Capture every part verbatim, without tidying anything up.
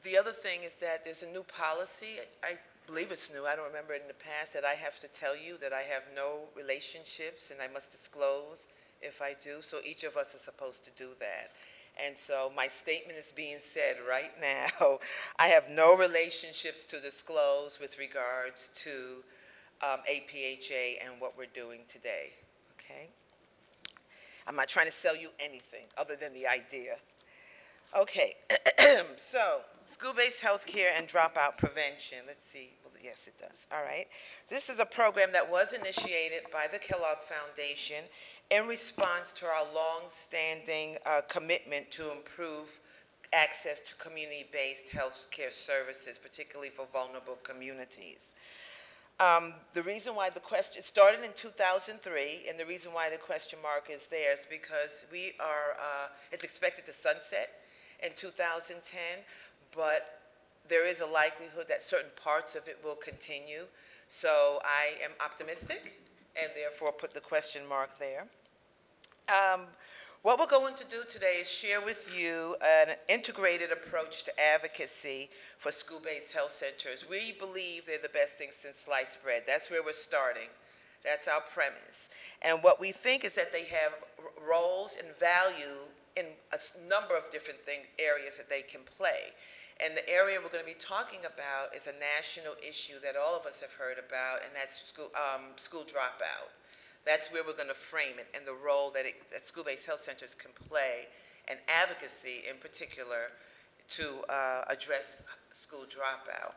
the other thing is that there's a new policy. I believe it's new. I don't remember it in the past that I have to tell you that I have no relationships and I must disclose if I do. So each of us is supposed to do that. And so my statement is being said right now. I have no relationships to disclose with regards to um, A P H A and what we're doing today. Okay? I'm not trying to sell you anything other than the idea. Okay, so school-based healthcare and dropout prevention. Let's see. Well, yes, it does. All right. This is a program that was initiated by the Kellogg Foundation in response to our long-standing uh, commitment to improve access to community-based healthcare services, particularly for vulnerable communities. Um, the reason why the question, it started in two thousand three, and the reason why the question mark is there is because we are, uh, it's expected to sunset in two thousand ten, but there is a likelihood that certain parts of it will continue. So I am optimistic and therefore put the question mark there. Um, what we're going to do today is share with you an integrated approach to advocacy for school-based health centers. We believe they're the best thing since sliced bread. That's where we're starting. That's our premise. And what we think is that they have roles and value in a number of different thing, areas that they can play. And the area we're going to be talking about is a national issue that all of us have heard about, and that's school, um, school dropout. That's where we're going to frame it and the role that, it, that school-based health centers can play, and advocacy in particular, to uh, address school dropout.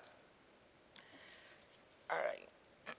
All right.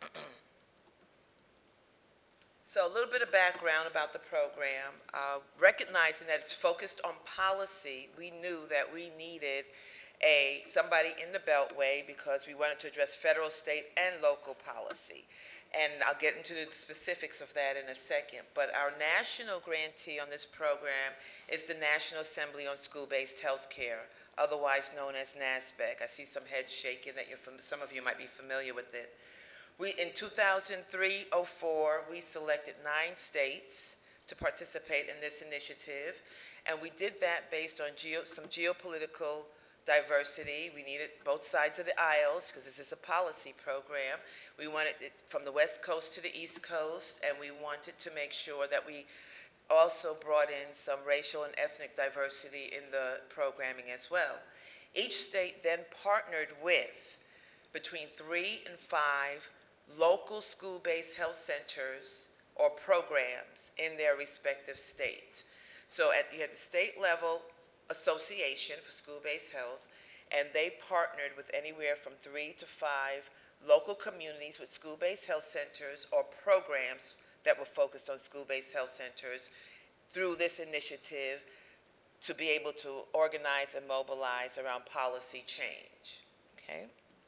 So a little bit of background about the program. Uh, recognizing that it's focused on policy, we knew that we needed a somebody in the Beltway because we wanted to address federal, state, and local policy. And I'll get into the specifics of that in a second. But our national grantee on this program is the National Assembly on School-Based Healthcare, otherwise known as NASBEC. I see some heads shaking that you're from, some of you might be familiar with it. We, in two thousand three oh four, we selected nine states to participate in this initiative, and we did that based on geo, some geopolitical diversity. We needed both sides of the aisles because this is a policy program. We wanted it from the West Coast to the East Coast, and we wanted to make sure that we also brought in some racial and ethnic diversity in the programming as well. Each state then partnered with between three and five local school-based health centers or programs in their respective state. So at, you had the state level association for school-based health, and they partnered with anywhere from three to five local communities with school-based health centers or programs that were focused on school-based health centers through this initiative to be able to organize and mobilize around policy change. Okay?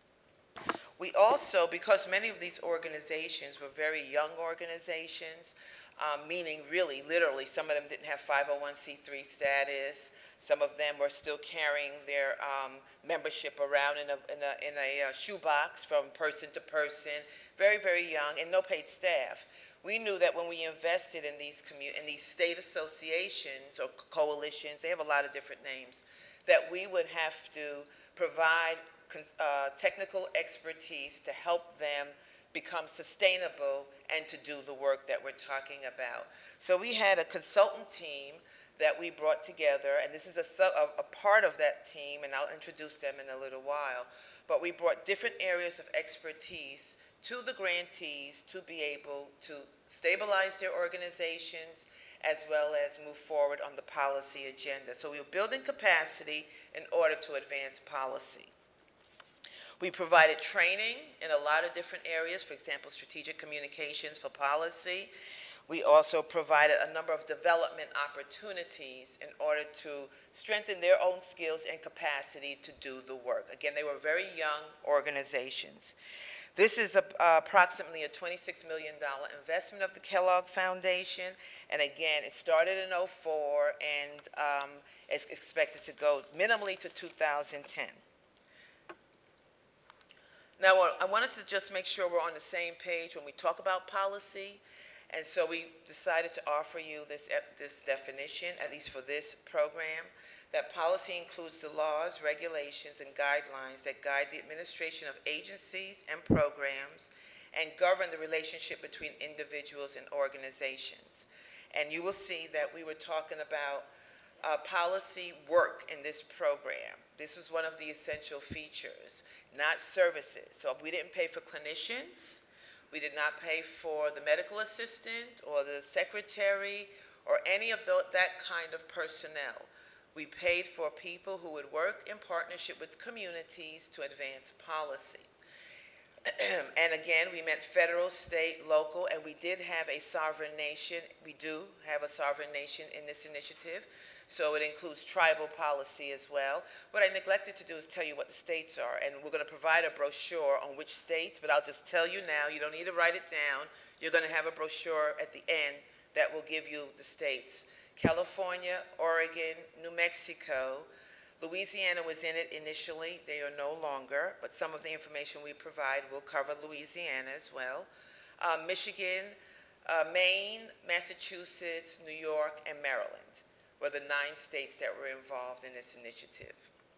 We also, because many of these organizations were very young organizations, um, meaning really, literally, some of them didn't have five oh one c three status. Some of them were still carrying their um, membership around in a, in a, in a uh, shoebox from person to person, very, very young, and no paid staff. We knew that when we invested in these, commu- in these state associations or coalitions, they have a lot of different names, that we would have to provide uh, technical expertise to help them become sustainable and to do the work that we're talking about. So we had a consultant team that we brought together, and this is a, a, a part of that team, and I'll introduce them in a little while, but we brought different areas of expertise to the grantees to be able to stabilize their organizations as well as move forward on the policy agenda. So we were building capacity in order to advance policy. We provided training in a lot of different areas, for example, strategic communications for policy. We also provided a number of development opportunities in order to strengthen their own skills and capacity to do the work. Again, they were very young organizations. This is a, uh, approximately a twenty-six million dollars investment of the Kellogg Foundation. And again, it started in oh four and um, is expected to go minimally to two thousand ten. Now, I wanted to just make sure we're on the same page when we talk about policy, and so we decided to offer you this, this definition, at least for this program. That policy includes the laws, regulations, and guidelines that guide the administration of agencies and programs and govern the relationship between individuals and organizations. And you will see that we were talking about uh, policy work in this program. This was one of the essential features, not services. So we didn't pay for clinicians, we did not pay for the medical assistant or the secretary or any of the, that kind of personnel. We paid for people who would work in partnership with communities to advance policy. And again, we meant federal, state, local, and we did have a sovereign nation. We do have a sovereign nation in this initiative, so it includes tribal policy as well. What I neglected to do is tell you what the states are, and we're going to provide a brochure on which states, but I'll just tell you now, you don't need to write it down. You're going to have a brochure at the end that will give you the states. California, Oregon, New Mexico, Louisiana was in it initially. They are no longer, but some of the information we provide will cover Louisiana as well. Uh, Michigan, uh, Maine, Massachusetts, New York, and Maryland were the nine states that were involved in this initiative.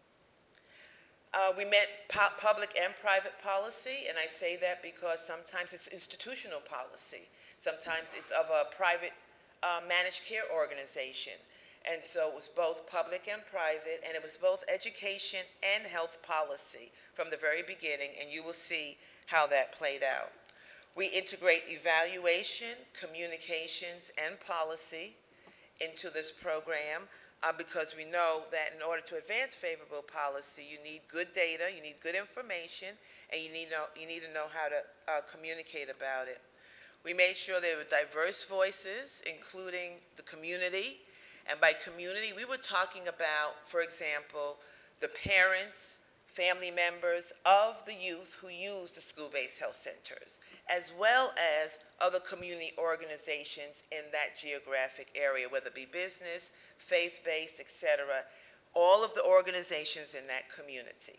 Uh, we meant pu- public and private policy, and I say that because sometimes it's institutional policy. Sometimes it's of a private uh, managed care organization. And so it was both public and private, and it was both education and health policy from the very beginning, and you will see how that played out. We integrate evaluation, communications, and policy into this program uh, because we know that in order to advance favorable policy, you need good data, you need good information, and you need, know, you need to know how to uh, communicate about it. We made sure there were diverse voices, including the community. And by community, we were talking about, for example, the parents, family members of the youth who use the school-based health centers, as well as other community organizations in that geographic area, whether it be business, faith-based, et cetera, all of the organizations in that community.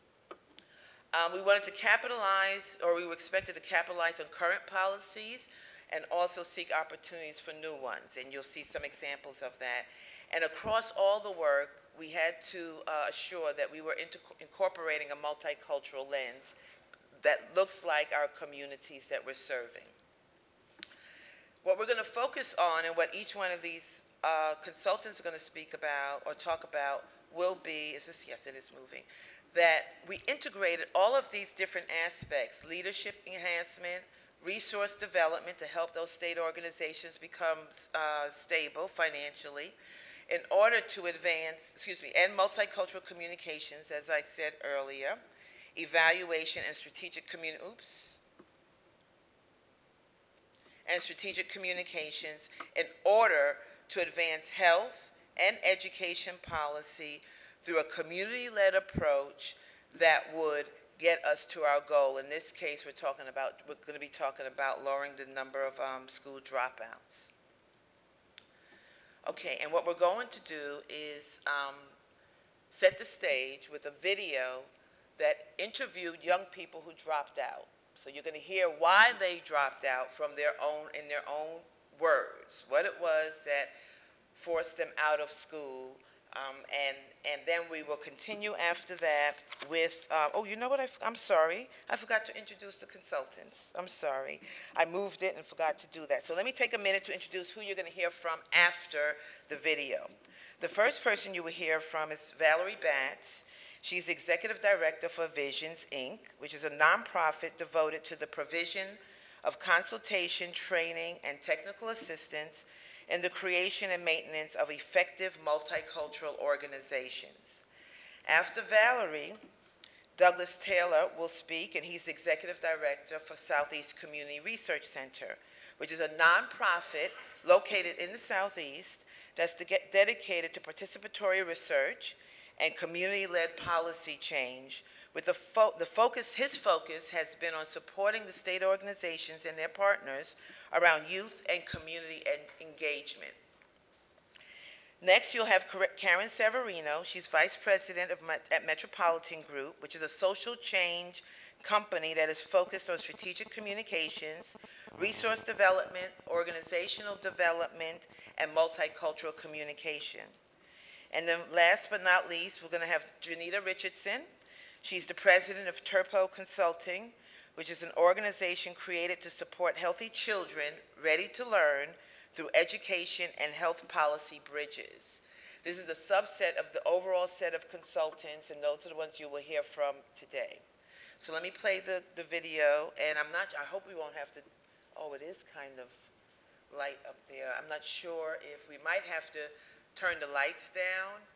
Um, we wanted to capitalize, or we were expected to capitalize on current policies and also seek opportunities for new ones, and you'll see some examples of that. And across all the work, we had to uh, assure that we were incorporating a multicultural lens that looks like our communities that we're serving. What we're going to focus on and what each one of these uh, consultants are going to speak about or talk about will be, is this, yes, it is moving, that we integrated all of these different aspects, leadership enhancement, resource development to help those state organizations become uh, stable financially in order to advance, excuse me, and multicultural communications, as I said earlier, evaluation and strategic commun, oops, and strategic communications in order to advance health and education policy through a community-led approach that would get us to our goal. In this case, we're talking about, we're going to be talking about lowering the number of um, school dropouts. Okay, and what we're going to do is um, set the stage with a video that interviewed young people who dropped out. So you're going to hear why they dropped out from their own, in their own words, what it was that forced them out of school. Um, and, and then we will continue after that with, uh, oh, you know what, I, I'm sorry. I forgot to introduce the consultants. I'm sorry. I moved it and forgot to do that. So let me take a minute to introduce who you're going to hear from after the video. The first person you will hear from is Valerie Batts. She's Executive Director for Visions, Incorporated, which is a nonprofit devoted to the provision of consultation, training, and technical assistance in the creation and maintenance of effective multicultural organizations. After Valerie, Douglas Taylor will speak, and he's Executive Director for Southeast Community Research Center, which is a nonprofit located in the Southeast that's de- dedicated to participatory research and community-led policy change. With the, fo- the focus, his focus has been on supporting the state organizations and their partners around youth and community en- engagement. Next, you'll have Karen Severino. She's Vice President of Met- at Metropolitan Group, which is a social change company that is focused on strategic communications, resource development, organizational development, and multicultural communication. And then last but not least, we're going to have Janita Richardson. She's the president of Turpo Consulting, which is an organization created to support healthy children ready to learn through education and health policy bridges. This is a subset of the overall set of consultants, and those are the ones you will hear from today. So let me play the, the video, and I'm not, I hope we won't have to, oh, it is kind of light up there. I'm not sure if we might have to turn the lights down.